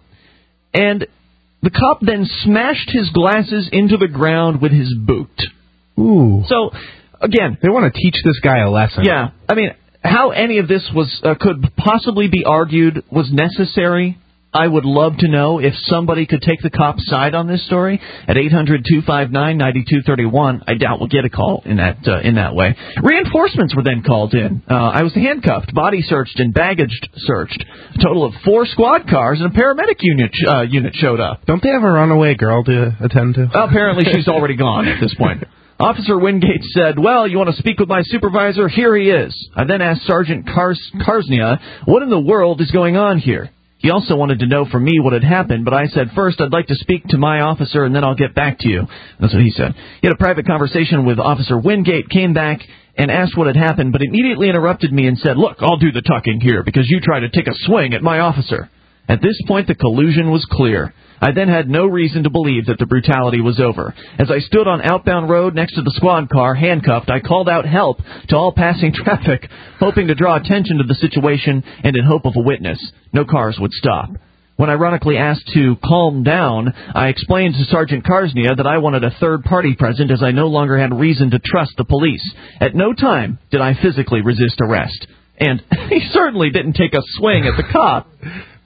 S2: And the cop then smashed his glasses into the ground with his boot.
S3: Ooh.
S2: So again,
S3: they want to teach this guy a lesson.
S2: Yeah, I mean, how any of this was uh, could possibly be argued was necessary, I would love to know. If somebody could take the cop's side on this story at eight hundred, two five nine, nine two three one. I doubt we'll get a call in that uh, in that way. Reinforcements were then called in. Uh, I was handcuffed, body searched, and baggage searched. A total of four squad cars and a paramedic unit uh, unit showed up.
S3: Don't they have a runaway girl to attend to?
S2: Apparently she's already gone at this point. Officer Wingate said, "Well, you want to speak with my supervisor? Here he is." I then asked Sergeant Kars- Karsnia, "What in the world is going on here?" He also wanted to know from me what had happened, but I said, "First, I'd like to speak to my officer, and then I'll get back to you." That's what he said. He had a private conversation with Officer Wingate, came back, and asked what had happened, but immediately interrupted me and said, "Look, I'll do the talking here, because you tried to take a swing at my officer." At this point, the collusion was clear. I then had no reason to believe that the brutality was over. As I stood on outbound road next to the squad car, handcuffed, I called out help to all passing traffic, hoping to draw attention to the situation and in hope of a witness. No cars would stop. When ironically asked to calm down, I explained to Sergeant Karsnia that I wanted a third party present as I no longer had reason to trust the police. At no time did I physically resist arrest. And he certainly didn't take a swing at the cop.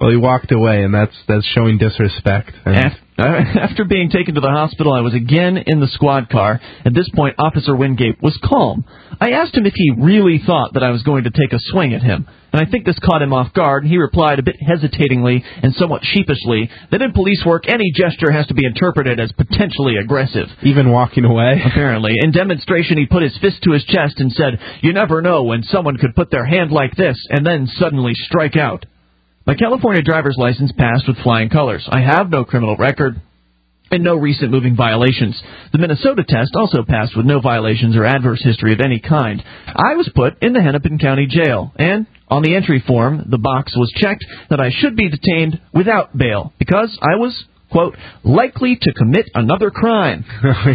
S3: Well, he walked away, and that's that's showing disrespect. And
S2: After being taken to the hospital, I was again in the squad car. At this point, Officer Wingate was calm. I asked him if he really thought that I was going to take a swing at him, and I think this caught him off guard, and he replied a bit hesitatingly and somewhat sheepishly that in police work, any gesture has to be interpreted as potentially aggressive.
S3: Even walking away?
S2: Apparently. In demonstration, he put his fist to his chest and said, "You never know when someone could put their hand like this and then suddenly strike out." My California driver's license passed with flying colors. I have no criminal record and no recent moving violations. The Minnesota test also passed with no violations or adverse history of any kind. I was put in the Hennepin County Jail, and on the entry form, the box was checked that I should be detained without bail because I was, quote, likely to commit another crime.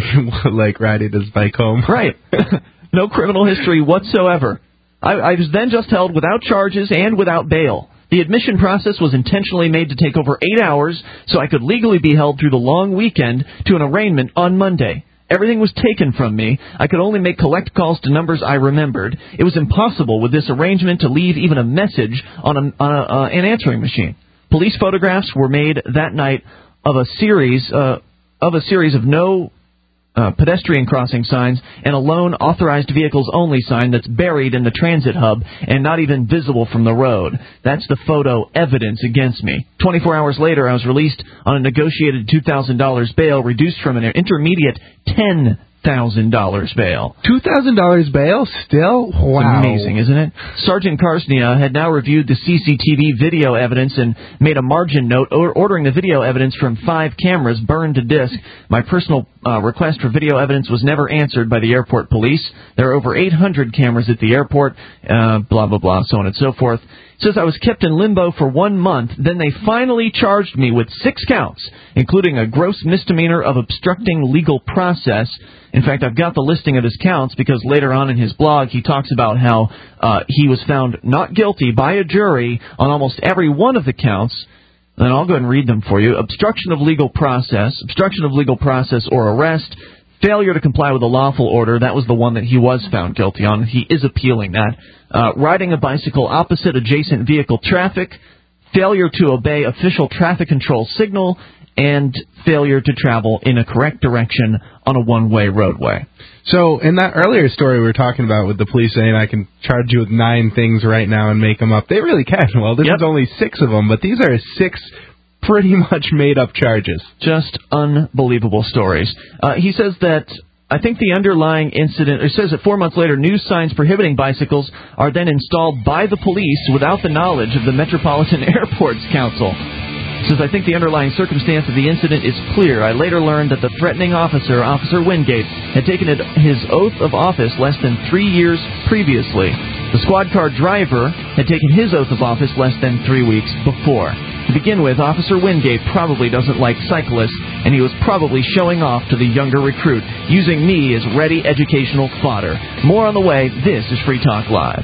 S3: Like riding his bike home.
S2: Right. No criminal history whatsoever. I, I was then just held without charges and without bail. The admission process was intentionally made to take over eight hours so I could legally be held through the long weekend to an arraignment on Monday. Everything was taken from me. I could only make collect calls to numbers I remembered. It was impossible with this arrangement to leave even a message on, a, on a, uh, an answering machine. Police photographs were made that night of a series uh, of a series of no Uh, pedestrian crossing signs and a lone authorized vehicles only sign that's buried in the transit hub and not even visible from the road. That's the photo evidence against me. twenty-four hours later, I was released on a negotiated two thousand dollars bail, reduced from an intermediate ten thousand dollars bail.
S3: two thousand dollars bail? Still? Wow.
S2: It's amazing, isn't it? Sergeant Karsnia had now reviewed the C C T V video evidence and made a margin note or ordering the video evidence from five cameras burned to disk. My personal uh, request for video evidence was never answered by the airport police. There are over eight hundred cameras at the airport, uh, blah, blah, blah, so on and so forth. It says I was kept in limbo for one month. Then they finally charged me with six counts, including a gross misdemeanor of obstructing legal process. In fact, I've got the listing of his counts because later on in his blog he talks about how uh, he was found not guilty by a jury on almost every one of the counts. And I'll go ahead and read them for you. Obstruction of legal process, obstruction of legal process or arrest, failure to comply with a lawful order. That was the one that he was found guilty on. He is appealing that. Uh, riding a bicycle opposite adjacent vehicle traffic, failure to obey official traffic control signal, and failure to travel in a correct direction on a one-way roadway.
S3: So in that earlier story we were talking about with the police saying I can charge you with nine things right now and make them up, they really can. Well, this yep. is only six of them, but these are six pretty much made-up charges.
S2: Just unbelievable stories. Uh, he says that I think the underlying incident, it says that four months later, news signs prohibiting bicycles are then installed by the police without the knowledge of the Metropolitan Airports Council. It says, I think the underlying circumstance of the incident is clear. I later learned that the threatening officer, Officer Wingate, had taken his oath of office less than three years previously. The squad car driver had taken his oath of office less than three weeks before. To begin with, Officer Wingate probably doesn't like cyclists, and he was probably showing off to the younger recruit, using me as ready educational fodder. More on the way. This is Free Talk Live.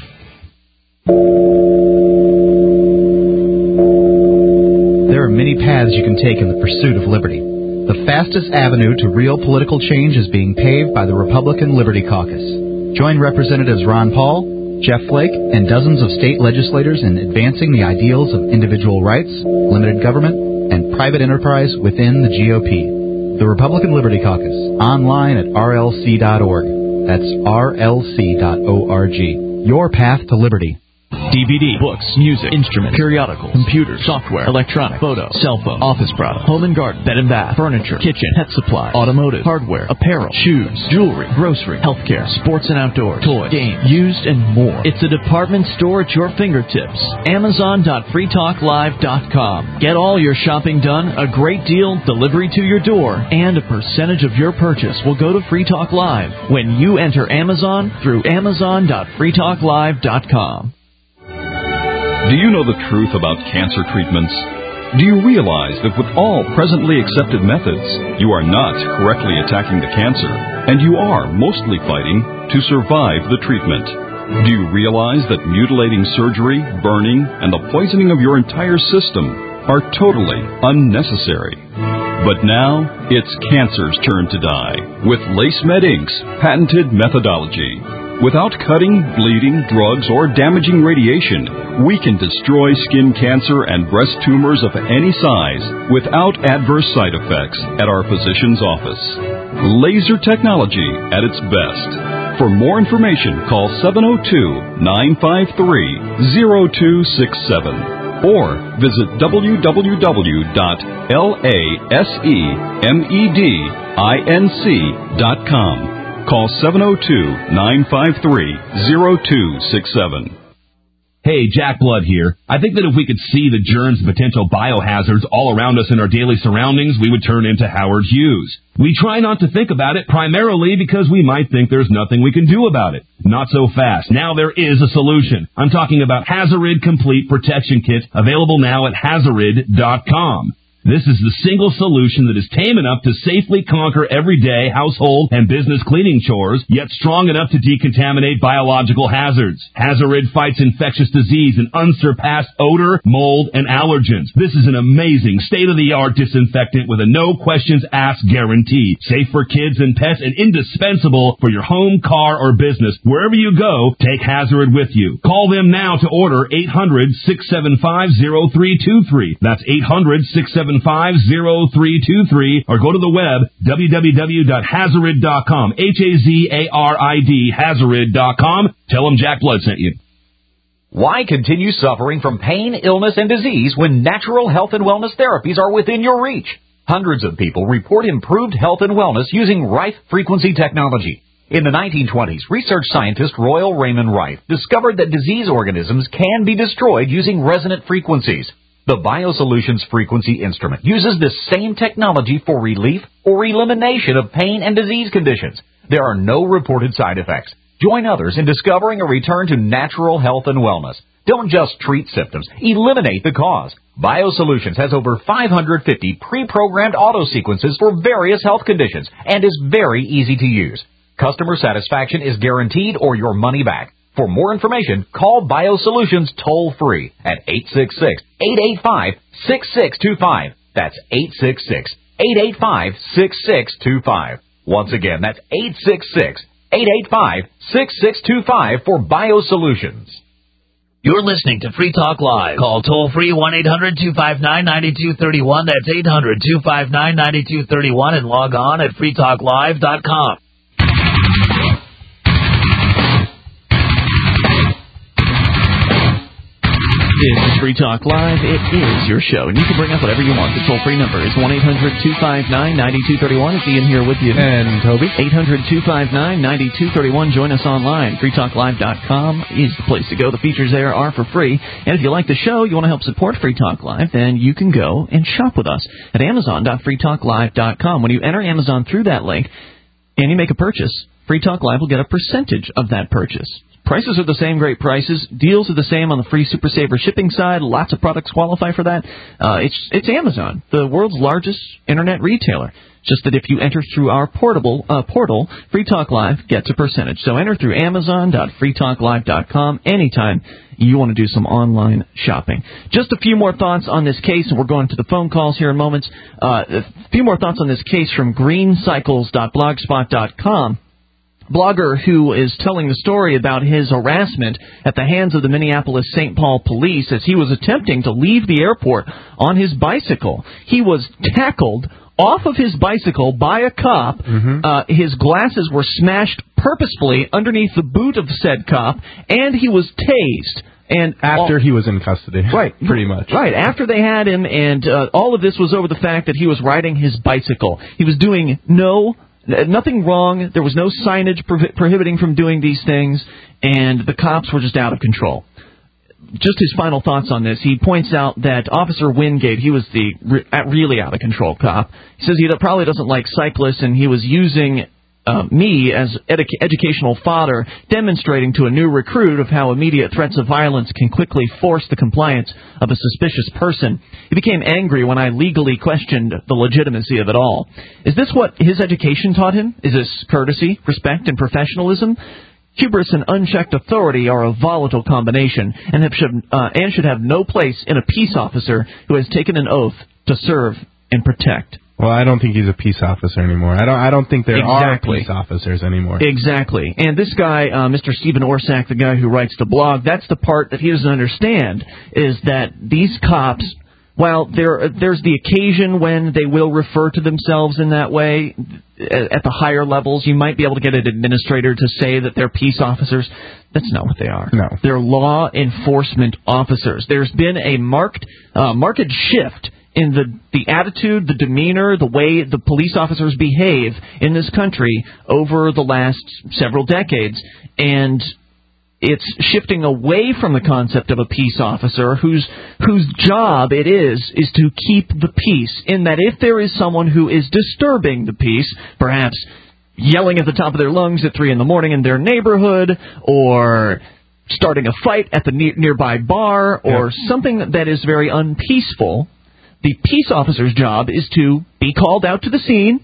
S17: There are many paths you can take in the pursuit of liberty. The fastest avenue to real political change is being paved by the Republican Liberty Caucus. Join Representatives Ron Paul, Jeff Flake, and dozens of state legislators in advancing the ideals of individual rights, limited government, and private enterprise within the G O P. The Republican Liberty Caucus, online at R L C dot org. That's R L C dot org. Your path to liberty.
S2: D V D, books, music, instruments, periodicals, computers, software, electronic, photo, cell phone, office product, home and garden, bed and bath, furniture, kitchen, pet supply, automotive, hardware, apparel, shoes, jewelry, grocery, healthcare, sports and outdoors, toys, games, used, and more. It's a department store at your fingertips. Amazon dot free talk live dot com. Get all your shopping done, a great deal, delivery to your door, and a percentage of your purchase will go to Free Talk Live when you enter Amazon through Amazon dot free talk live dot com.
S18: Do you know the truth about cancer treatments? Do you realize that with all presently accepted methods, you are not correctly attacking the cancer, and you are mostly fighting to survive the treatment? Do you realize that mutilating surgery, burning, and the poisoning of your entire system are totally unnecessary? But now, it's cancer's turn to die with LaceMed Incorporated's patented methodology. Without cutting, bleeding, drugs, or damaging radiation, we can destroy skin cancer and breast tumors of any size without adverse side effects at our physician's office. Laser technology at its best. For more information, call seven oh two, nine five three, oh two six seven or visit w w w dot lasermedinc dot com. Call seven oh two, nine five three, oh two six seven.
S13: Hey, Jack Blood here. I think that if we could see the germs and potential biohazards all around us in our daily surroundings, we would turn into Howard Hughes. We try not to think about it primarily because we might think there's nothing we can do about it. Not so fast. Now there is a solution. I'm talking about Hazarid Complete Protection Kit, available now at hazarid dot com. This is the single solution that is tame enough to safely conquer everyday household and business cleaning chores, yet strong enough to decontaminate biological hazards. Hazarid fights infectious disease and unsurpassed odor, mold, and allergens. This is an amazing, state-of-the-art disinfectant with a no-questions-asked guarantee. Safe for kids and pets and indispensable for your home, car, or business. Wherever you go, take Hazarid with you. Call them now to order eight hundred, six seven five, oh three two three. That's eight hundred, six seven five, oh three two three, or go to the web, w w w dot hazarid dot com, H A Z A R I D, hazarid dot com. Tell them Jack Blood sent you.
S19: Why continue suffering from pain, illness, and disease when natural health and wellness therapies are within your reach? Hundreds of people report improved health and wellness using Rife frequency technology. In the nineteen twenties, research scientist Royal Raymond Rife discovered that disease organisms can be destroyed using resonant frequencies. The BioSolutions frequency instrument uses this same technology for relief or elimination of pain and disease conditions. There are no reported side effects. Join others in discovering a return to natural health and wellness. Don't just treat symptoms, eliminate the cause. BioSolutions has over five hundred fifty pre-programmed auto sequences for various health conditions and is very easy to use. Customer satisfaction is guaranteed or your money back. For more information, call BioSolutions toll-free at eight six six, eight eight five, six six two five. That's eight six six, eight eight five, six six two five. Once again, that's eight six six, eight eight five, six six two five for BioSolutions.
S11: You're listening to Free Talk Live. Call toll-free one eight hundred, two five nine, nine two three one. That's eight hundred, two five nine, nine two three one and log on at free talk live dot com.
S2: This is Free Talk Live. It is your show, and you can bring up whatever you want. The toll-free number is one eight hundred, two five nine, nine two three one. It's Ian here with you.
S3: And Toby.
S2: eight hundred, two five nine, nine two three one. Join us online. free talk live dot com is the place to go. The features there are for free. And if you like the show, you want to help support Free Talk Live, then you can go and shop with us at amazon dot free talk live dot com. When you enter Amazon through that link and you make a purchase, Free Talk Live will get a percentage of that purchase. Prices are the same, great prices. Deals are the same on the free Super Saver shipping side. Lots of products qualify for that. Uh, it's it's Amazon, the world's largest internet retailer. Just that if you enter through our portable uh, portal, Free Talk Live gets a percentage. So enter through amazon dot free talk live dot com anytime you want to do some online shopping. Just a few more thoughts on this case, and we're going to the phone calls here in moments. Uh, a few more thoughts on this case from green cycles dot blogspot dot com. Blogger who is telling the story about his harassment at the hands of the Minneapolis Saint Paul police as he was attempting to leave the airport on his bicycle. He was tackled off of his bicycle by a cop. Mm-hmm. Uh, his glasses were smashed purposefully underneath the boot of said cop, and he was tased. And
S3: after all, he was in custody,
S2: right?
S3: Pretty much,
S2: right. After they had him, and uh, all of this was over the fact that he was riding his bicycle. He was doing no. Nothing wrong. There was no signage pro- prohibiting from doing these things, and the cops were just out of control. Just his final thoughts on this. He points out that Officer Wingate, he was the re- really out of control cop. He says he probably doesn't like cyclists, and he was using uh, me as edu- educational fodder, demonstrating to a new recruit of how immediate threats of violence can quickly force the compliance of a suspicious person. He became angry when I legally questioned the legitimacy of it all. Is this what his education taught him? Is this courtesy, respect, and professionalism? Hubris and unchecked authority are a volatile combination and, have should, uh, and should have no place in a peace officer who has taken an oath to serve and protect
S3: Well, I don't think he's a peace officer anymore. I don't. I don't think there
S2: Exactly.
S3: are peace officers anymore.
S2: Exactly. And this guy, uh, Mister Stephen Orsak, the guy who writes the blog, that's the part that he doesn't understand, is that these cops, while there, there's the occasion when they will refer to themselves in that way, at the higher levels, you might be able to get an administrator to say that they're peace officers. That's not what they are.
S3: No.
S2: They're law enforcement officers. There's been a marked, uh, marked shift in the, the attitude, the demeanor, the way the police officers behave in this country over the last several decades. And it's shifting away from the concept of a peace officer whose whose job it is is to keep the peace, in that if there is someone who is disturbing the peace, perhaps yelling at the top of their lungs at three in the morning in their neighborhood, or starting a fight at the ne- nearby bar, or
S3: Yeah.
S2: something that is very unpeaceful, the peace officer's job is to be called out to the scene,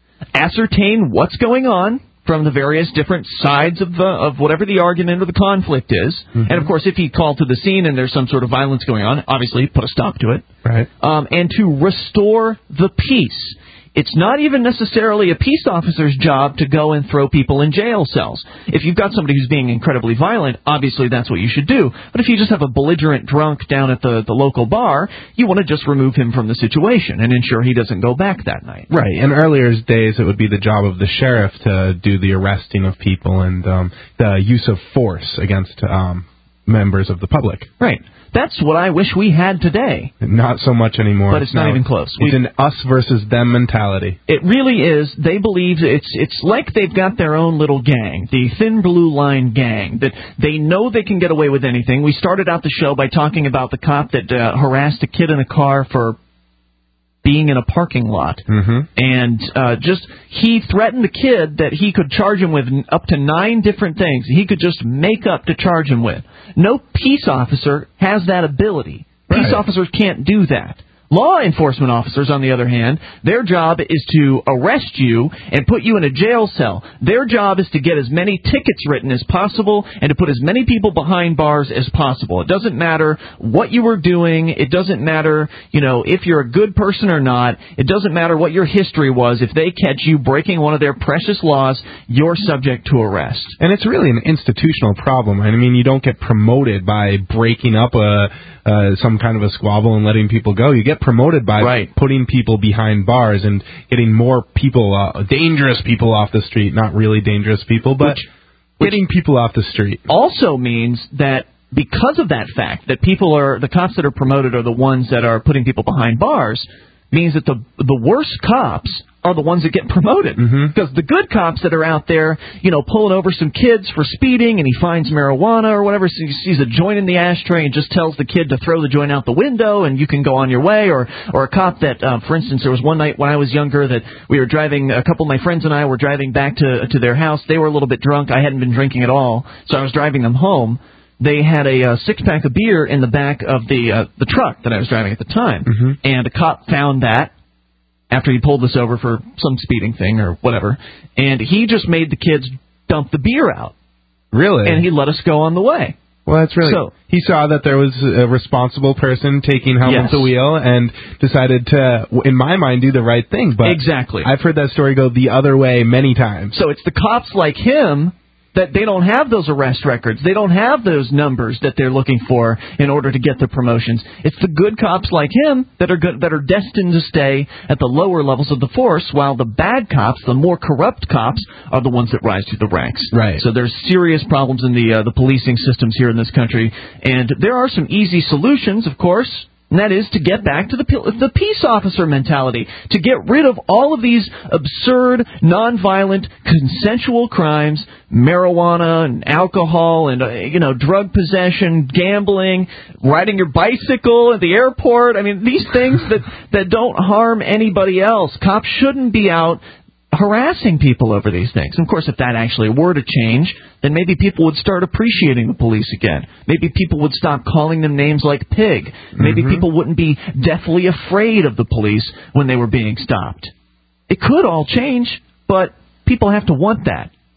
S2: ascertain what's going on from the various different sides of the, of whatever the argument or the conflict is.
S3: Mm-hmm.
S2: And, of course, if he called to the scene and there's some sort of violence going on, obviously put a stop to it.
S3: Right.
S2: Um, and to restore the peace. It's not even necessarily a peace officer's job to go and throw people in jail cells. If you've got somebody who's being incredibly violent, obviously that's what you should do. But if you just have a belligerent drunk down at the, the local bar, you want to just remove him from the situation and ensure he doesn't go back that night.
S3: Right. In earlier days, it would be the job of the sheriff to do the arresting of people and um, the use of force against um, members of the public.
S2: Right. That's what I wish we had today.
S3: Not so much anymore.
S2: But it's not
S3: No,
S2: even close.
S3: It's an us versus them mentality.
S2: It really is. They believe it's it's like they've got their own little gang, the Thin Blue Line gang, that they know they can get away with anything. We started out the show by talking about the cop that uh, harassed a kid in a car for being in a parking lot.
S3: Mm-hmm.
S2: And uh, just he threatened the kid that he could charge him with up to nine different things he could just make up to charge him with. No peace officer has that ability. Peace
S3: Right.
S2: officers can't do that. Law enforcement officers, on the other hand, their job is to arrest you and put you in a jail cell. Their job is to get as many tickets written as possible and to put as many people behind bars as possible. It doesn't matter what you were doing. It doesn't matter, you know, if you're a good person or not. It doesn't matter what your history was. If they catch you breaking one of their precious laws, you're subject to arrest.
S3: And it's really an institutional problem. I mean, you don't get promoted by breaking up a uh, some kind of a squabble and letting people go. You get promoted by
S2: right.
S3: putting people behind bars and getting more people, uh, dangerous people off the street. Not really dangerous people, but
S2: Which,
S3: getting people off the street.
S2: Also means that because of that fact, that people are, the cops that are promoted are the ones that are putting people behind bars, means that the the worst cops are the ones that get promoted. Because
S3: mm-hmm.
S2: the good cops that are out there, you know, pulling over some kids for speeding, and he finds marijuana or whatever, so he sees a joint in the ashtray and just tells the kid to throw the joint out the window and you can go on your way. Or or a cop that, uh, for instance, there was one night when I was younger that we were driving, a couple of my friends and I were driving back to to their house. They were a little bit drunk. I hadn't been drinking at all, so I was driving them home. They had a uh, six-pack of beer in the back of the uh, the truck that I was driving at the time,
S3: mm-hmm.
S2: and a cop found that after he pulled us over for some speeding thing or whatever, and he just made the kids dump the beer out.
S3: Really?
S2: And he let us go on the way.
S3: Well, that's really...
S2: So,
S3: he saw that there was a responsible person taking helm
S2: yes.
S3: at the wheel and decided to, in my mind, do the right thing. But
S2: exactly.
S3: I've heard that story go the other way many times.
S2: So it's the cops like him that they don't have those arrest records. They don't have those numbers that they're looking for in order to get the promotions. It's the good cops like him that are good, that are destined to stay at the lower levels of the force, while the bad cops, the more corrupt cops, are the ones that rise through the ranks.
S3: Right.
S2: So there's serious problems in the uh, the policing systems here in this country, and there are some easy solutions, of course. And that is to get back to the the peace officer mentality, to get rid of all of these absurd, nonviolent, consensual crimes, marijuana and alcohol and, uh, you know, drug possession, gambling, riding your bicycle at the airport. I mean, these things that, that don't harm anybody else. Cops shouldn't be out harassing people over these things. And of course, if that actually were to change, then maybe people would start appreciating the police again. Maybe people would stop calling them names like pig. Maybe
S3: mm-hmm.
S2: people wouldn't be deathly afraid of the police when they were being stopped. It could all change, but people have to want that.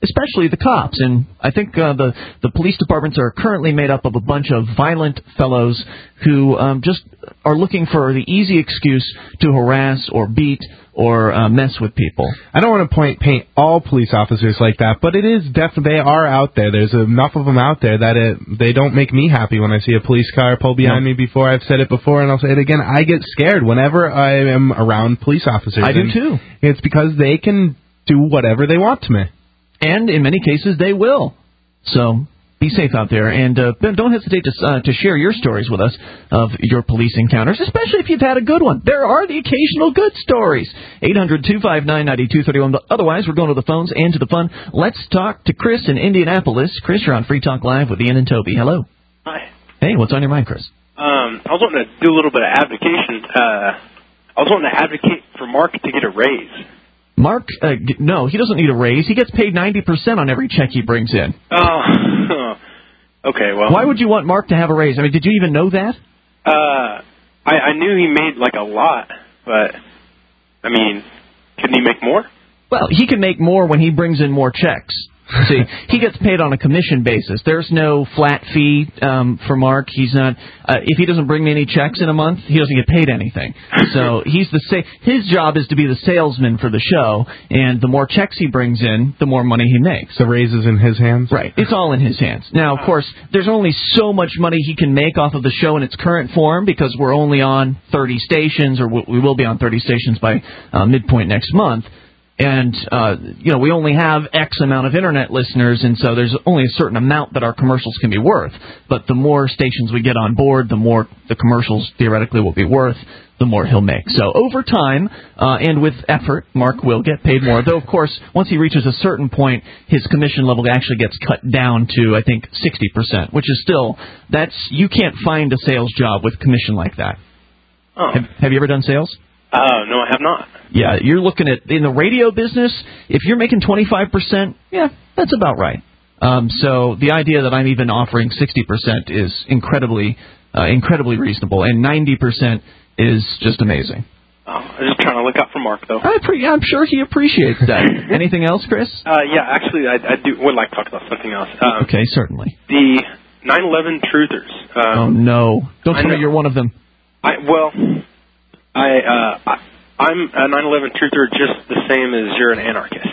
S2: especially the cops. And I think uh, the the police departments are currently made up of a bunch of violent fellows who um, just are looking for the easy excuse to harass or beat or uh, mess with people.
S3: I don't want to point paint all police officers like that, but it is definitely, they are out there. There's enough of them out there that it, they don't make me happy when I see a police car pull behind
S2: Nope.
S3: me. Before, I've said it before, and I'll say it again. I get scared whenever I am around police officers.
S2: I do
S3: and
S2: too.
S3: It's because they can do whatever they want to me.
S2: And in many cases, they will. So be safe out there, and uh, don't hesitate to uh, to share your stories with us of your police encounters, especially if you've had a good one. There are the occasional good stories. eight hundred two five nine nine two three one. But otherwise, we're going to the phones and to the fun. Let's talk to Chris in Indianapolis. Chris, you're on Free Talk Live with Ian and Toby. Hello.
S20: Hi.
S2: Hey, what's on your mind, Chris?
S20: Um, I was wanting to do a little bit of advocation. Uh, I was wanting to advocate for Mark to get a raise.
S2: Mark, uh, g- no, he doesn't need a raise. He gets paid ninety percent on every check he brings in.
S20: Oh, okay, well.
S2: Why would you want Mark to have a raise? I mean, did you even know that?
S20: Uh, I, I knew he made, like, a lot, but, I mean, couldn't he make more?
S2: Well, he can make more when he brings in more checks. See, he gets paid on a commission basis. There's no flat fee um, for Mark. He's not. Uh, if he doesn't bring me any checks in a month, he doesn't get paid anything. So he's the sa- his job is to be the salesman for the show, and the more checks he brings in, the more money he makes.
S3: The raise is in his hands?
S2: Right. It's all in his hands. Now, of course, there's only so much money he can make off of the show in its current form because we're only on thirty stations, or we will be on thirty stations by uh, midpoint next month. And, uh, you know, we only have X amount of Internet listeners, and so there's only a certain amount that our commercials can be worth. But the more stations we get on board, the more the commercials theoretically will be worth, the more he'll make. So over time, uh, and with effort, Mark will get paid more. Though, of course, once he reaches a certain point, his commission level actually gets cut down to, I think, sixty percent, which is still, that's, you can't find a sales job with commission like that.
S20: Oh.
S2: Have, have you ever done sales?
S20: Uh, no, I have not.
S2: Yeah, you're looking at, in the radio business, if you're making twenty-five percent, yeah, that's about right. Um, so the idea that I'm even offering sixty percent is incredibly, uh, incredibly reasonable, and ninety percent is just amazing.
S20: Oh, I'm just trying to look out for Mark, though.
S2: I pre- I'm sure he appreciates that. Anything else, Chris?
S20: Uh, yeah, actually, I, I do would like to talk about something else. Um,
S2: Okay, certainly.
S20: The nine eleven truthers. Um,
S2: Oh, no. Don't
S20: I
S2: tell me
S20: know.
S2: you're one of them.
S20: I well, I, uh, I I'm a nine eleven truther just the same as you're an anarchist.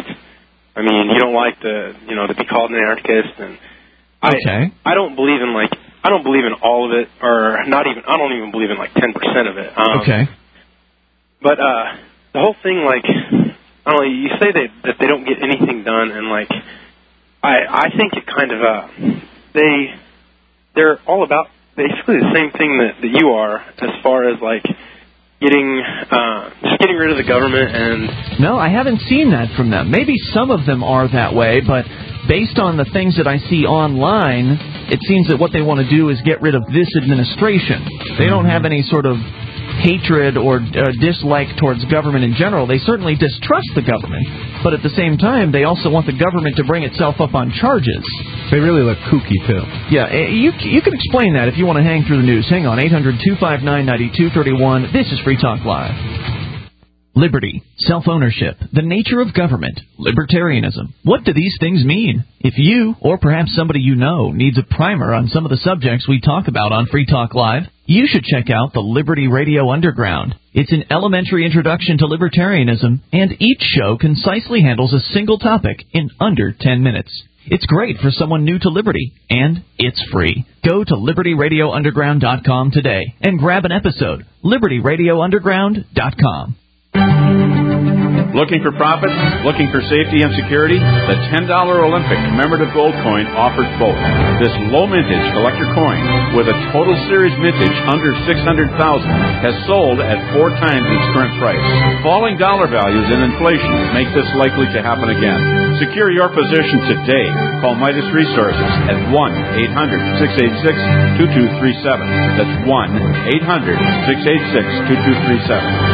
S20: I mean, you don't like to, you know, to be called an anarchist, and I,
S2: Okay.
S20: I don't believe in like I don't believe in all of it, or not even I don't even believe in like ten percent of it. Um,
S2: Okay.
S20: But uh, the whole thing, like, I don't know, you say that that they don't get anything done, and like, I I think it kind of uh, they they're all about basically the same thing that, that you are, as far as like getting uh, just getting rid of the government and.
S2: No, I haven't seen that from them. Maybe some of them are that way, but based on the things that I see online, it seems that what they want to do is get rid of this administration. They don't have any sort of hatred or uh, dislike towards government in general. They certainly distrust the government, but at the same time, they also want the government to bring itself up on charges.
S3: They really look kooky, too.
S2: Yeah, uh, you you can explain that if you want to hang through the news. Hang on, eight hundred two five nine nine two three one. This is Free Talk Live. Liberty, self-ownership, the nature of government, libertarianism. What do these things mean? If you, or perhaps somebody you know, needs a primer on some of the subjects we talk about on Free Talk Live, you should check out the Liberty Radio Underground. It's an elementary introduction to libertarianism, and each show concisely handles a single topic in under ten minutes. It's great for someone new to Liberty, and it's free. Go to liberty radio underground dot com today and grab an episode. liberty radio underground dot com.
S21: Looking for profits? Looking for safety and security? The ten dollar Olympic commemorative gold coin offers both. This low mintage collector coin, with a total series mintage under six hundred thousand dollars, has sold at four times its current price. Falling dollar values and inflation make this likely to happen again. Secure your position today. Call Midas Resources at one eight hundred six eight six two two three seven. That's one eight hundred six eight six two two three seven.